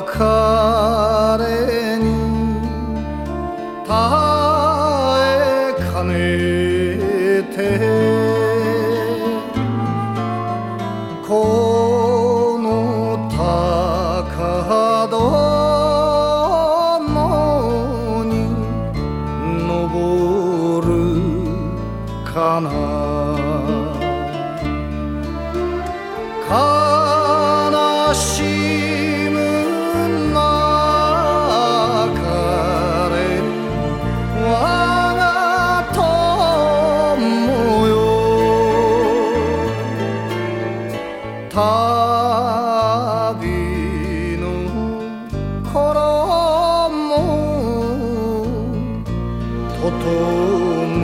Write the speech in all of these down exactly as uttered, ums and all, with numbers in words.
れに耐えかねてこの高戸のに登るかな悲しむなかれ我が友よ旅の頃もととむ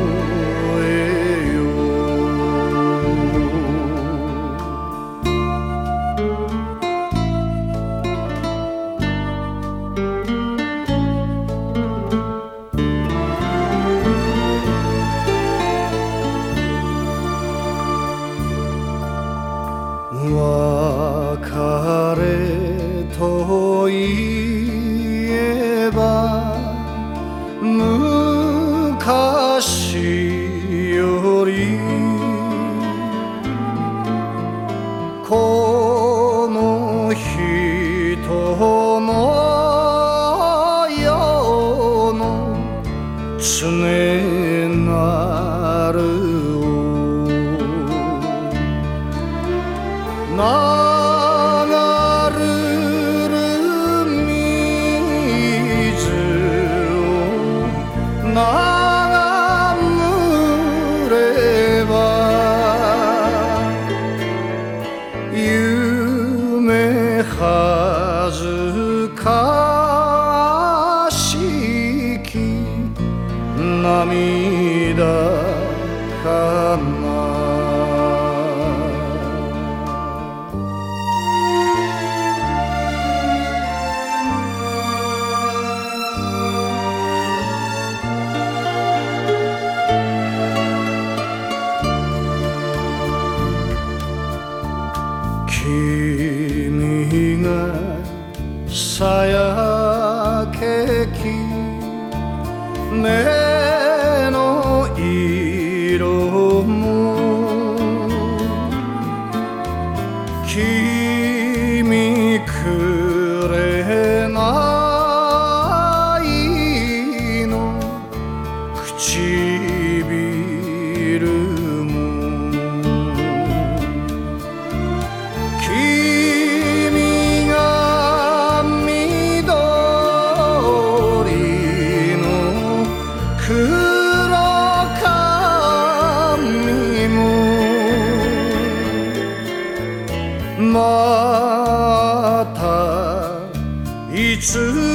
別れといえば昔よりこの人の世の常なる流るる水を眺むれば夢はずかしき涙かな君がさやけき目の色も君くれないの唇も君が緑の黒髪もまたいつ